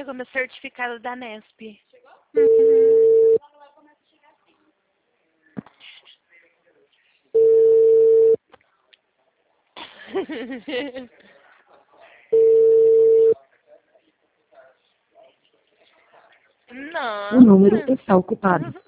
chegou meu certificado da Nesp. O número Nossa. está ocupado.